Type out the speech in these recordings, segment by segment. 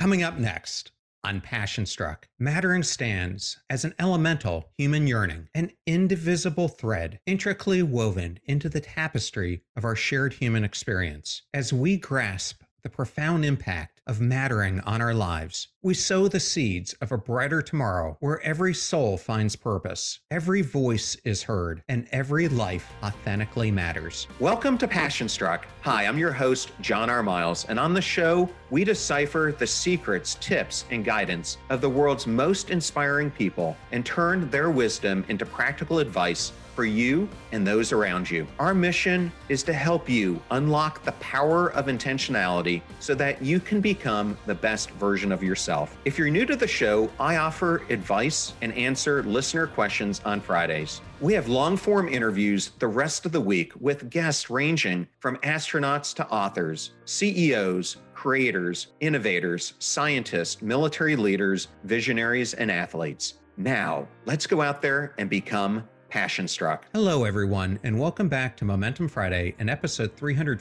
Coming up next on Passion Struck, mattering stands as an elemental human yearning, an indivisible thread intricately woven into the tapestry of our shared human experience. As we grasp the profound impact of mattering on our lives, we sow the seeds of a brighter tomorrow where every soul finds purpose, every voice is heard, and every life authentically matters. Welcome to Passion Struck. Hi, I'm your host, John R. Miles, and on the show, we decipher the secrets, tips, and guidance of the world's most inspiring people and turn their wisdom into practical advice for you and those around you. Our mission is to help you unlock the power of intentionality so that you can become the best version of yourself. If you're new to the show, I offer advice and answer listener questions on Fridays. We have long-form interviews the rest of the week with guests ranging from astronauts to authors, CEOs, creators, innovators, scientists, military leaders, visionaries, and athletes. Now, let's go out there and become Passion Struck. Hello, everyone, and welcome back to Momentum Friday and episode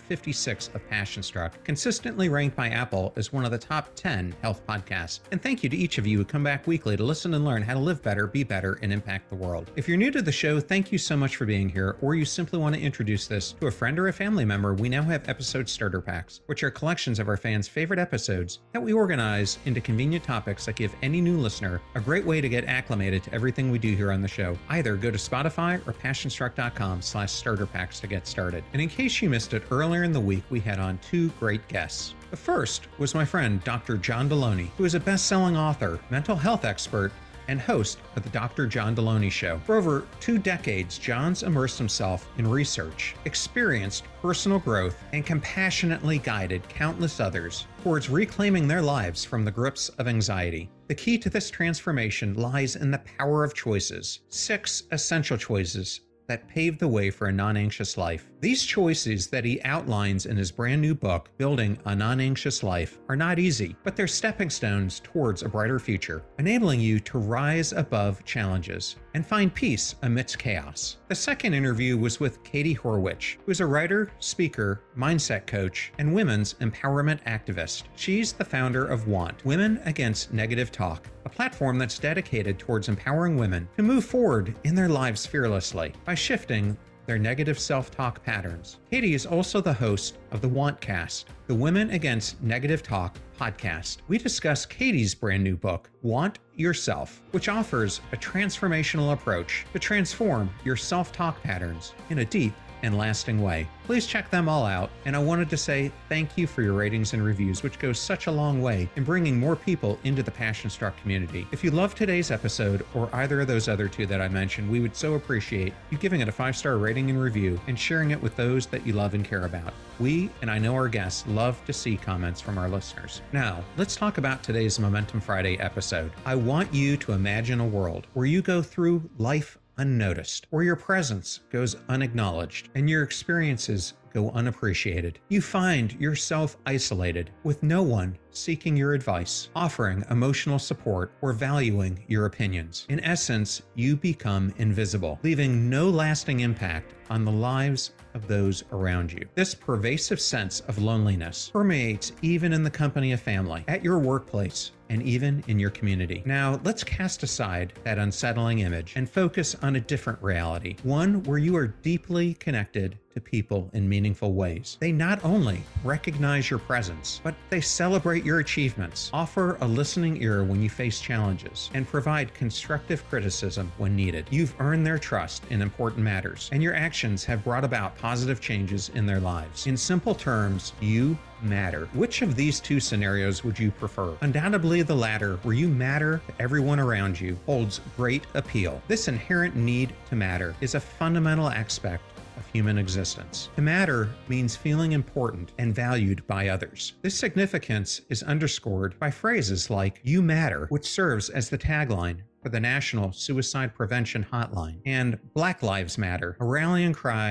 356 of Passion Struck, consistently ranked by Apple as one of the top 10 health podcasts. And thank you to each of you who come back weekly to listen and learn how to live better, be better, and impact the world. If you're new to the show, thank you so much for being here, or you simply want to introduce this to a friend or a family member, we now have episode starter packs, which are collections of our fans' favorite episodes that we organize into convenient topics that give any new listener a great way to get acclimated to everything we do here on the show. Either go to Spotify or passionstruck.com/starter packs to get started. And in case you missed it, earlier in the week, we had on two great guests. The first was my friend, Dr. John Deloney, who is a best-selling author, mental health expert, and host of the Dr. John Deloney Show. For over 2 decades, John's immersed himself in research, experienced personal growth, and compassionately guided countless others towards reclaiming their lives from the grips of anxiety. The key to this transformation lies in the power of choices, 6 essential choices that paved the way for a non-anxious life. These choices that he outlines in his brand new book, Building a Non-Anxious Life, are not easy, but they're stepping stones towards a brighter future, enabling you to rise above challenges and find peace amidst chaos. The second interview was with Katie Horwich, who is a writer, speaker, mindset coach, and women's empowerment activist. She's the founder of WANT, Women Against Negative Talk, a platform that's dedicated towards empowering women to move forward in their lives fearlessly by shifting their negative self-talk patterns. Katie is also the host of the WANTcast, the Women Against Negative Talk podcast. We discuss Katie's brand new book, Want Yourself, which offers a transformational approach to transform your self-talk patterns in a deep and lasting way. Please check them all out, and I wanted to say thank you for your ratings and reviews, which goes such a long way in bringing more people into the Passion Struck community. If you love today's episode or either of those other two that I mentioned, we would so appreciate you giving it a 5-star rating and review and sharing it with those that you love and care about. We, and I know our guests, love to see comments from our listeners. Now, let's talk about today's Momentum Friday episode. I want you to imagine a world where you go through life unnoticed, where your presence goes unacknowledged and your experiences go unappreciated. You find yourself isolated with no one seeking your advice, offering emotional support, or valuing your opinions. In essence, you become invisible, leaving no lasting impact on the lives of those around you. This pervasive sense of loneliness permeates even in the company of family, at your workplace, and even in your community. Now, let's cast aside that unsettling image and focus on a different reality, one where you are deeply connected to people in meaningful ways. They not only recognize your presence, but they celebrate your achievements, offer a listening ear when you face challenges, and provide constructive criticism when needed. You've earned their trust in important matters, and your actions have brought about positive changes in their lives. In simple terms, you matter. Which of these two scenarios would you prefer? Undoubtedly the latter, where you matter to everyone around you, holds great appeal. This inherent need to matter is a fundamental aspect of human existence. To matter means feeling important and valued by others. This significance is underscored by phrases like "You matter," which serves as the tagline for the National Suicide Prevention Hotline, and "Black Lives Matter," a rallying cry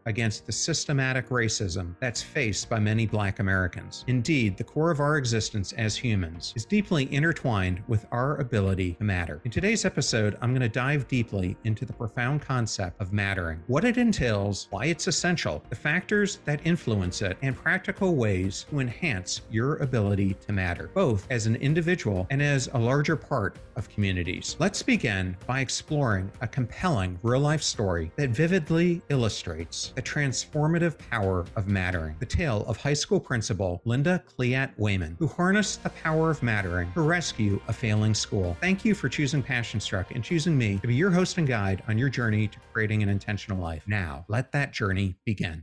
against the systematic racism that's faced by many Black Americans. Indeed, the core of our existence as humans is deeply intertwined with our ability to matter. In today's episode, I'm going to dive deeply into the profound concept of mattering, what it entails, why it's essential, the factors that influence it, and practical ways to enhance your ability to matter, both as an individual and as a larger part of communities. Let's begin by exploring a compelling real-life story that vividly illustrates the transformative power of mattering. The tale of high school principal Linda Cleat Wayman, who harnessed the power of mattering to rescue a failing school. Thank you for choosing Passion Struck and choosing me to be your host and guide on your journey to creating an intentional life. Now, let that journey begin.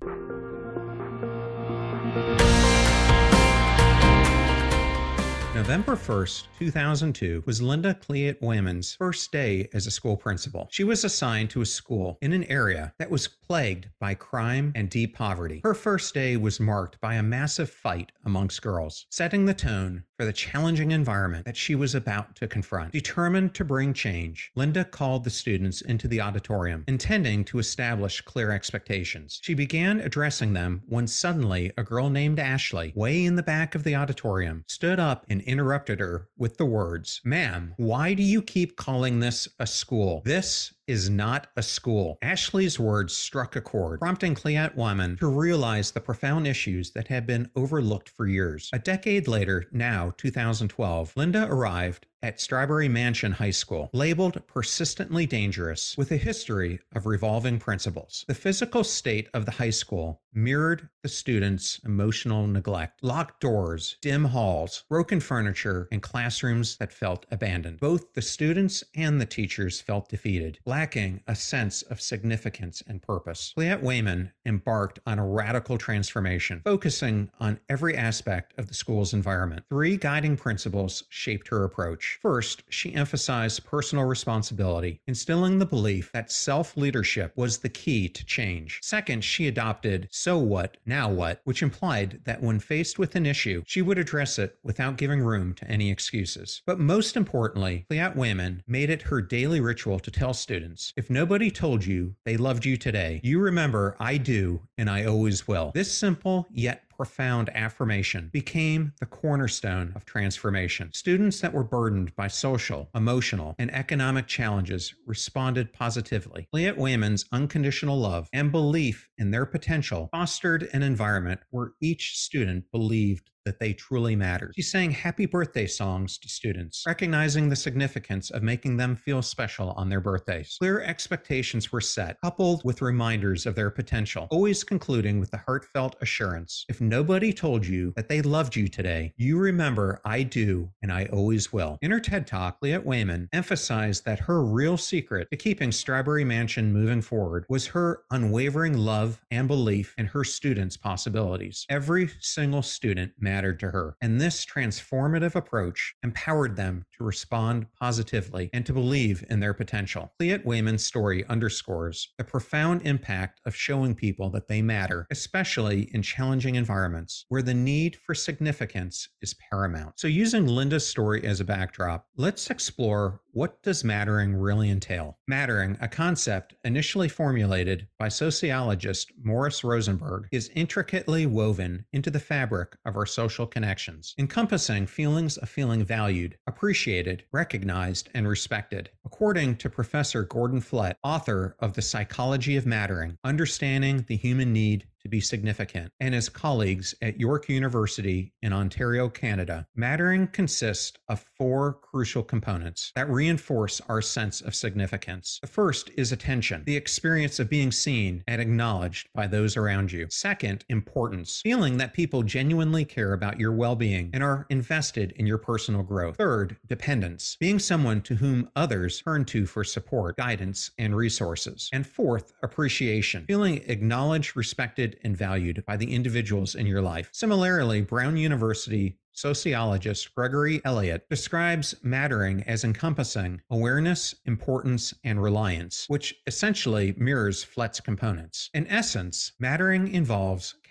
November 1st, 2002 was Linda Cleat Wayman's first day as a school principal. She was assigned to a school in an area that was plagued by crime and deep poverty. Her first day was marked by a massive fight amongst girls, setting the tone for the challenging environment that she was about to confront. Determined to bring change, Linda called the students into the auditorium, intending to establish clear expectations. She began addressing them when suddenly a girl named Ashley, way in the back of the auditorium, stood up and interrupted her with the words, "Ma'am, why do you keep calling this a school? This is not a school." Ashley's words struck a chord, prompting Cleat Wayman to realize the profound issues that had been overlooked for years. A decade later, now 2012, Linda arrived at Strawberry Mansion High School, labeled persistently dangerous, with a history of revolving principals. The physical state of the high school mirrored the students' emotional neglect. Locked doors, dim halls, broken furniture, and classrooms that felt abandoned. Both the students and the teachers felt defeated, lacking a sense of significance and purpose. Cleat Wayman embarked on a radical transformation, focusing on every aspect of the school's environment. Three guiding principles shaped her approach. First, she emphasized personal responsibility, instilling the belief that self-leadership was the key to change. Second, she adopted "so what, now what," which implied that when faced with an issue, she would address it without giving room to any excuses. But most importantly, Cleat Wayman made it her daily ritual to tell students, "If nobody told you they loved you today, you remember I do and I always will." This simple yet profound affirmation became the cornerstone of transformation. Students that were burdened by social, emotional, and economic challenges responded positively. Cleat Wayman's unconditional love and belief in their potential fostered an environment where each student believed that they truly mattered. She sang happy birthday songs to students, recognizing the significance of making them feel special on their birthdays. Clear expectations were set, coupled with reminders of their potential, always concluding with the heartfelt assurance, "If nobody told you that they loved you today, you remember I do and I always will." In her TED Talk, Cleat Wayman emphasized that her real secret to keeping Strawberry Mansion moving forward was her unwavering love and belief in her students' possibilities. Every single student mattered to her, and this transformative approach empowered them to respond positively and to believe in their potential. Cleat Wayman's story underscores the profound impact of showing people that they matter, especially in challenging environments where the need for significance is paramount. So, using Linda's story as a backdrop, let's explore, what does mattering really entail? Mattering, a concept initially formulated by sociologist Morris Rosenberg, is intricately woven into the fabric of our social connections, encompassing feelings of feeling valued, appreciated, recognized, and respected. According to Professor Gordon Flett, author of The Psychology of Mattering, Understanding the Human Need to be Significant, and his colleagues at York University in Ontario, Canada, mattering consists of four crucial components that reinforce our sense of significance. The first is attention, the experience of being seen and acknowledged by those around you. Second, importance, feeling that people genuinely care about your well-being and are invested in your personal growth. Third, dependence, being someone to whom others turn to for support, guidance, and resources. And fourth, appreciation, feeling acknowledged, respected, and valued by the individuals in your life. Similarly, Brown University sociologist Gregory Elliott describes mattering as encompassing awareness, importance, and reliance, which essentially mirrors Flett's components. In essence, mattering involves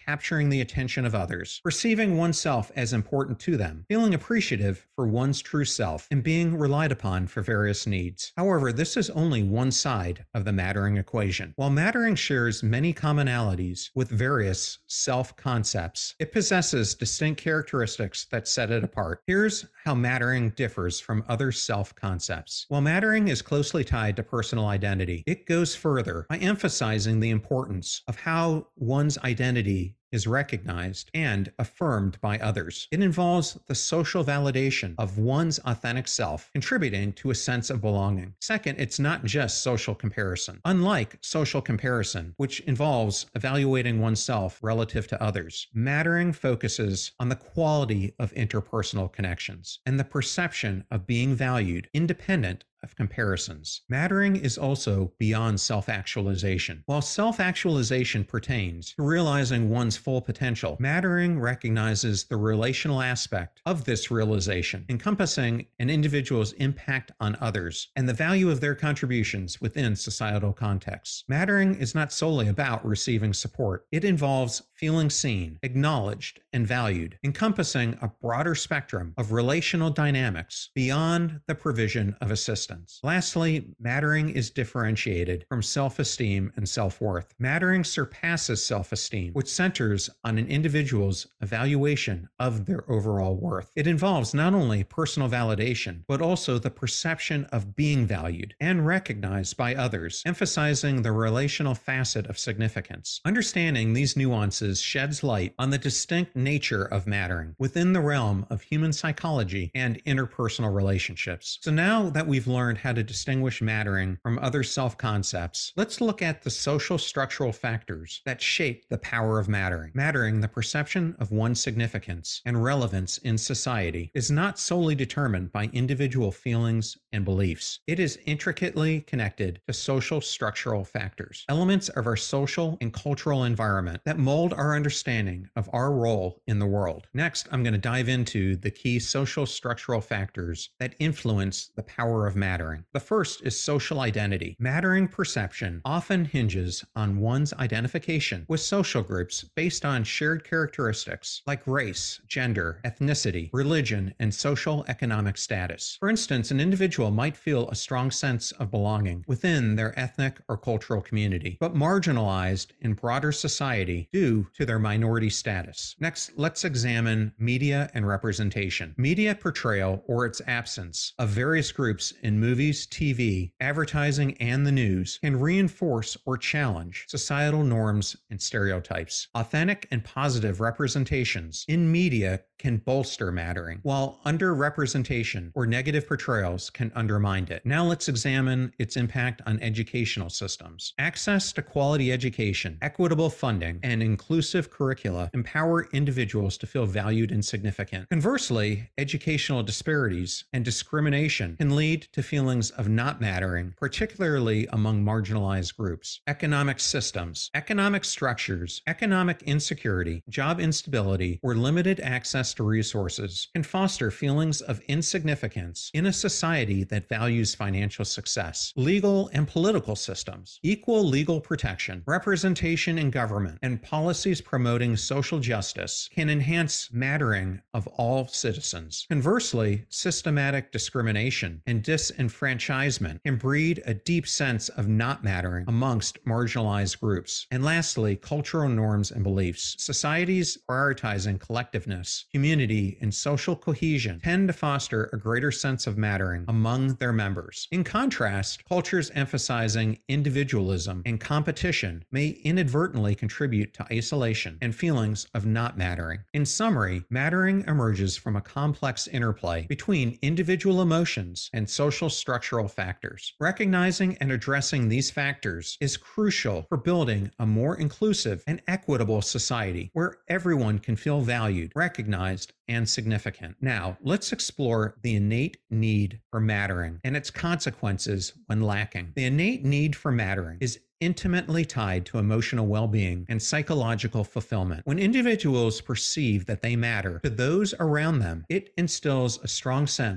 capturing the attention of others, perceiving oneself as important to them, feeling appreciative for one's true self, and being relied upon for various needs. However, this is only one side of the mattering equation. While mattering shares many commonalities with various self-concepts, it possesses distinct characteristics that set it apart. Here's how mattering differs from other self-concepts. While mattering is closely tied to personal identity, it goes further by emphasizing the importance of how one's identity is recognized and affirmed by others. It involves the social validation of one's authentic self, contributing to a sense of belonging. Second, it's not just social comparison. Unlike social comparison, which involves evaluating oneself relative to others, mattering focuses on the quality of interpersonal connections and the perception of being valued independent of comparisons. Mattering is also beyond self-actualization. While self-actualization pertains to realizing one's full potential, mattering recognizes the relational aspect of this realization, encompassing an individual's impact on others and the value of their contributions within societal contexts. Mattering is not solely about receiving support. It involves feeling seen, acknowledged, and valued, encompassing a broader spectrum of relational dynamics beyond the provision of assistance. Lastly, mattering is differentiated from self-esteem and self-worth. Mattering surpasses self-esteem, which centers on an individual's evaluation of their overall worth. It involves not only personal validation, but also the perception of being valued and recognized by others, emphasizing the relational facet of significance. Understanding these nuances sheds light on the distinct nature of mattering within the realm of human psychology and interpersonal relationships. So now that we've learned how to distinguish mattering from other self-concepts, let's look at the social structural factors that shape the power of mattering. Mattering, the perception of one's significance and relevance in society, is not solely determined by individual feelings and beliefs. It is intricately connected to social structural factors, elements of our social and cultural environment that mold our understanding of our role in the world. Next, I'm going to dive into the key social structural factors that influence the power of mattering. The first is social identity. Mattering perception often hinges on one's identification with social groups based on shared characteristics like race, gender, ethnicity, religion, and social economic status. For instance, an individual might feel a strong sense of belonging within their ethnic or cultural community, but marginalized in broader society due to their minority status. Next, let's examine media and representation. Media portrayal, or its absence, of various groups in movies, TV, advertising, and the news can reinforce or challenge societal norms and stereotypes. Authentic and positive representations in media can bolster mattering, while underrepresentation or negative portrayals can undermine it. Now let's examine its impact on educational systems. Access to quality education, equitable funding, and inclusive curricula empower individuals to feel valued and significant. Conversely, educational disparities and discrimination can lead to feelings of not mattering, particularly among marginalized groups. Economic systems, economic structures, economic insecurity, job instability, or limited access to resources can foster feelings of insignificance in a society that values financial success. Legal and political systems, equal legal protection, representation in government, and policies promoting social justice can enhance mattering of all citizens. Conversely, systematic discrimination and disenfranchisement can breed a deep sense of not mattering amongst marginalized groups. And lastly, cultural norms and beliefs. Societies prioritizing collectiveness, community, and social cohesion tend to foster a greater sense of mattering among their members. In contrast, cultures emphasizing individualism and competition may inadvertently contribute to isolation and feelings of not mattering. In summary, mattering emerges from a complex interplay between individual emotions and social structural factors. Recognizing and addressing these factors is crucial for building a more inclusive and equitable society where everyone can feel valued, recognized, and significant. Now, let's explore the innate need for mattering and its consequences when lacking. The innate need for mattering is intimately tied to emotional well-being and psychological fulfillment. When individuals perceive that they matter to those around them, it instills a strong sense of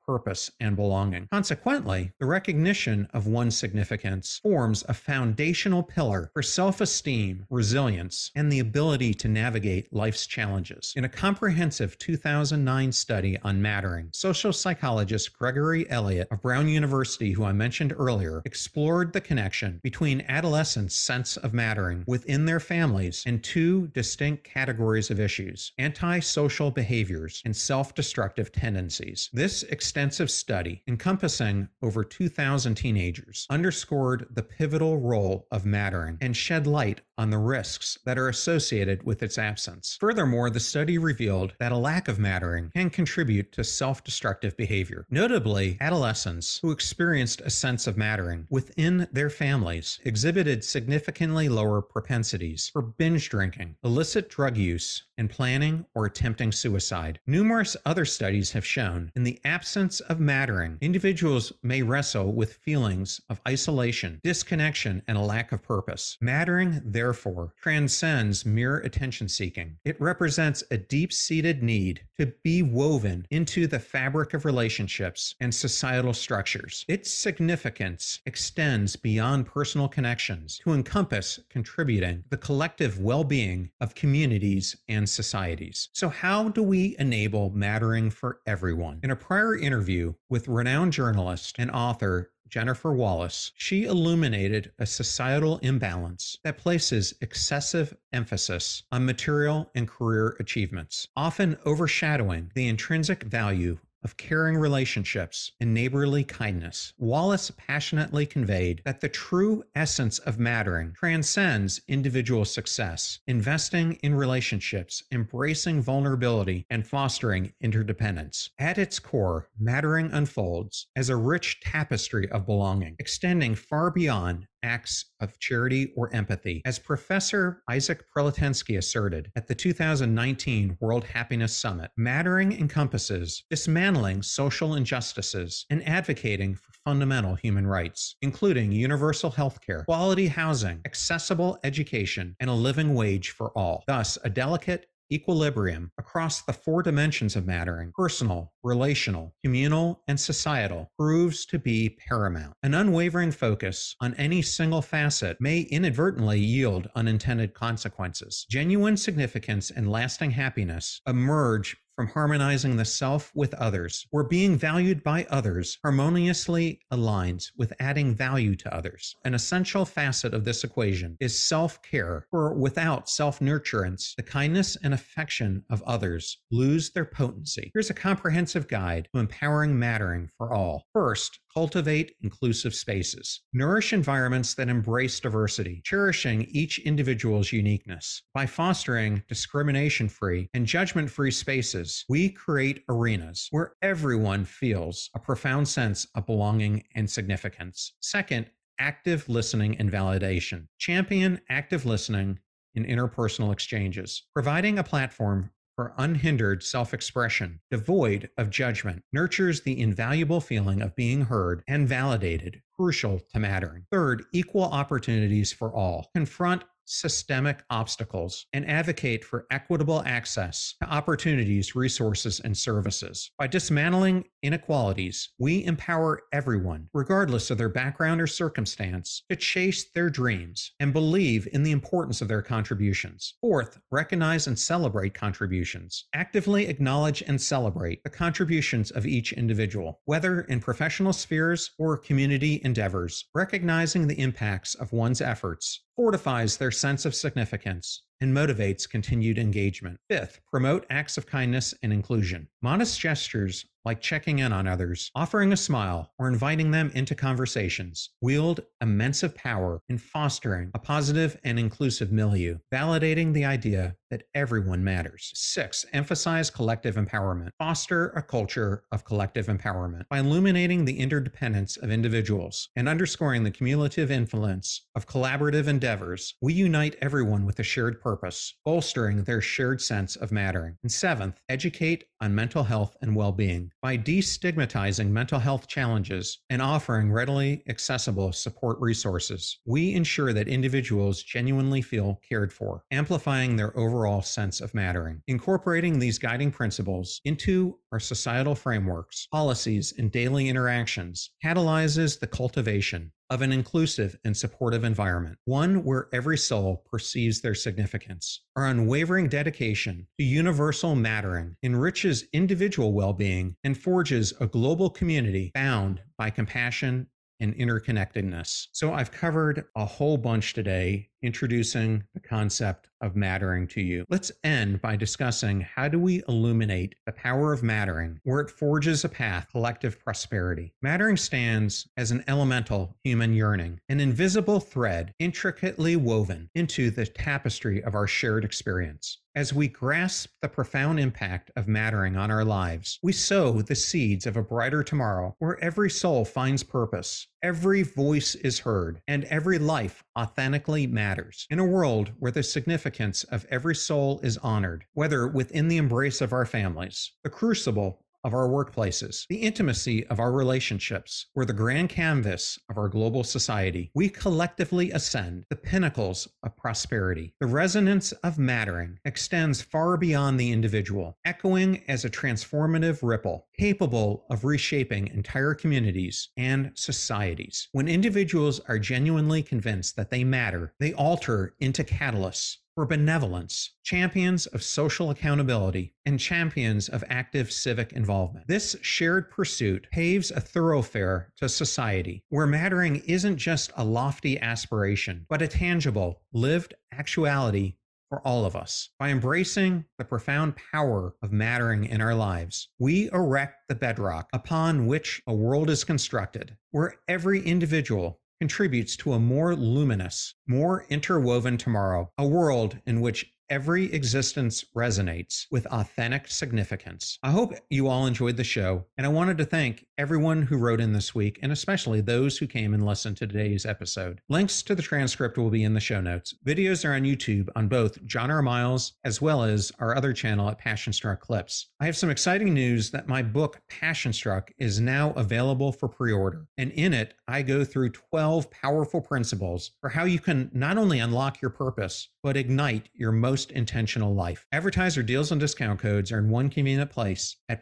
purpose, and belonging. Consequently, the recognition of one's significance forms a foundational pillar for self-esteem, resilience, and the ability to navigate life's challenges. In a comprehensive 2009 study on mattering, social psychologist Gregory Elliott of Brown University, who I mentioned earlier, explored the connection between adolescents' sense of mattering within their families and two distinct categories of issues: antisocial behaviors and self-destructive tendencies. This extensive study, encompassing over 2,000 teenagers, underscored the pivotal role of mattering and shed light on the risks that are associated with its absence. Furthermore, the study revealed that a lack of mattering can contribute to self-destructive behavior. Notably, adolescents who experienced a sense of mattering within their families exhibited significantly lower propensities for binge drinking, illicit drug use, and planning or attempting suicide. Numerous other studies have shown in the absence of mattering, individuals may wrestle with feelings of isolation, disconnection, and a lack of purpose. Mattering, therefore, transcends mere attention seeking. It represents a deep-seated need to be woven into the fabric of relationships and societal structures. Its significance extends beyond personal connections to encompass contributing to the collective well-being of communities and societies. So how do we enable mattering for everyone? In a prior interview with renowned journalist and author Jennifer Wallace, she illuminated a societal imbalance that places excessive emphasis on material and career achievements, often overshadowing the intrinsic value of caring relationships and neighborly kindness. Wallace passionately conveyed that the true essence of mattering transcends individual success, investing in relationships, embracing vulnerability, and fostering interdependence. At its core, mattering unfolds as a rich tapestry of belonging, extending far beyond acts of charity or empathy. As Professor Isaac Preletensky asserted at the 2019 World Happiness Summit, mattering encompasses dismantling social injustices and advocating for fundamental human rights, including universal health care, quality housing, accessible education, and a living wage for all. Thus, a delicate equilibrium across the four dimensions of mattering: personal, relational, communal, and societal, proves to be paramount. An unwavering focus on any single facet may inadvertently yield unintended consequences. Genuine significance and lasting happiness emerge from harmonizing the self with others, where being valued by others harmoniously aligns with adding value to others. An essential facet of this equation is self-care, for without self-nurturance, the kindness and affection of others lose their potency. Here's a comprehensive guide to empowering mattering for all. First, cultivate inclusive spaces. Nourish environments that embrace diversity, cherishing each individual's uniqueness. By fostering discrimination-free and judgment-free spaces, we create arenas where everyone feels a profound sense of belonging and significance. Second, active listening and validation. Champion active listening in interpersonal exchanges, providing a platform for unhindered self-expression, devoid of judgment, nurtures the invaluable feeling of being heard and validated, crucial to mattering. Third, equal opportunities for all. Confront systemic obstacles and advocate for equitable access to opportunities, resources, and services. By dismantling inequalities, we empower everyone, regardless of their background or circumstance, to chase their dreams and believe in the importance of their contributions. Fourth, recognize and celebrate contributions. Actively acknowledge and celebrate the contributions of each individual, whether in professional spheres or community endeavors. Recognizing the impacts of one's efforts fortifies their sense of significance and motivates continued engagement. Fifth, promote acts of kindness and inclusion. Modest gestures like checking in on others, offering a smile, or inviting them into conversations wield immense power in fostering a positive and inclusive milieu, validating the idea that everyone matters. Six, emphasize collective empowerment. Foster a culture of collective empowerment. By illuminating the interdependence of individuals and underscoring the cumulative influence of collaborative endeavors, we unite everyone with a shared purpose, bolstering their shared sense of mattering. And seventh, educate on mental health and well-being. By destigmatizing mental health challenges and offering readily accessible support resources, we ensure that individuals genuinely feel cared for, amplifying their overall sense of mattering. Incorporating these guiding principles into our societal frameworks, policies, and daily interactions catalyzes the cultivation of an inclusive and supportive environment, one where every soul perceives their significance. Our unwavering dedication to universal mattering enriches individual well-being and forges a global community bound by compassion and interconnectedness. So I've covered a whole bunch today introducing the concept of mattering to you. Let's end by discussing how do we illuminate the power of mattering where it forges a path to collective prosperity. Mattering stands as an elemental human yearning, an invisible thread intricately woven into the tapestry of our shared experience. As we grasp the profound impact of mattering on our lives, we sow the seeds of a brighter tomorrow where every soul finds purpose, every voice is heard, and every life authentically matters. In a world where the significance of every soul is honored, whether within the embrace of our families, the crucible of our workplaces, the intimacy of our relationships, or the grand canvas of our global society, we collectively ascend the pinnacles of prosperity. The resonance of mattering extends far beyond the individual, echoing as a transformative ripple, capable of reshaping entire communities and societies. When individuals are genuinely convinced that they matter, they alter into catalysts for benevolence, champions of social accountability, and champions of active civic involvement. This shared pursuit paves a thoroughfare to society where mattering isn't just a lofty aspiration, but a tangible, lived actuality for all of us. By embracing the profound power of mattering in our lives, we erect the bedrock upon which a world is constructed, where every individual contributes to a more luminous, more interwoven tomorrow, a world in which every existence resonates with authentic significance. I hope you all enjoyed the show, and I wanted to thank everyone who wrote in this week, and especially those who came and listened to today's episode. Links to the transcript will be in the show notes. Videos are on YouTube on both John R. Miles as well as our other channel at Passion Struck Clips. I have some exciting news that my book, Passion Struck, is now available for pre-order, and in it, I go through 12 powerful principles for how you can not only unlock your purpose, but ignite your most intentional life. Advertiser deals and discount codes are in one convenient place at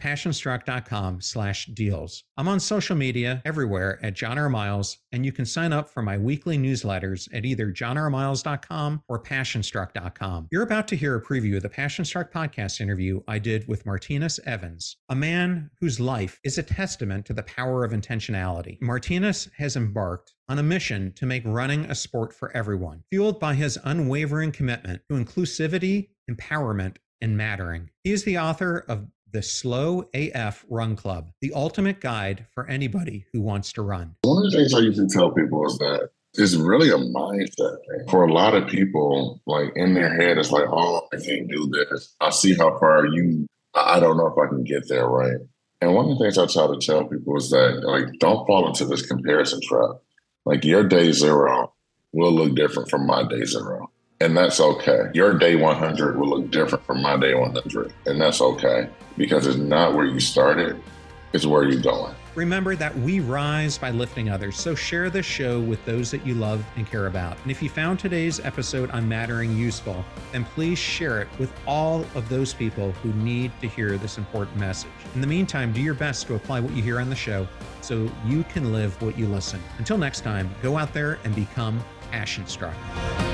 passionstruck.com/deals. I'm on social media everywhere at John R. Miles, and you can sign up for my weekly newsletters at either johnrmiles.com or passionstruck.com. You're about to hear a preview of the Passion Struck podcast interview I did with Martinus Evans, a man whose life is a testament to the power of intentionality. Martinus has embarked on a mission to make running a sport for everyone, fueled by his unwavering commitment to inclusivity, empowerment, and mattering. He is the author of the Slow AF Run Club, the ultimate guide for anybody who wants to run. One of the things I usually tell people is that it's really a mindset thing. For a lot of people, like in their head, it's like, oh, I can't do this. I see how far I don't know if I can get there, right? And one of the things I try to tell people is that, like, don't fall into this comparison trap. Like, your day zero will look different from my day zero. And that's okay. Your day 100 will look different from my day 100. And that's okay. Because it's not where you started, it's where you're going. Remember that we rise by lifting others, so share this show with those that you love and care about. And if you found today's episode on mattering useful, then please share it with all of those people who need to hear this important message. In the meantime, do your best to apply what you hear on the show so you can live what you listen. Until next time, go out there and become passion struck.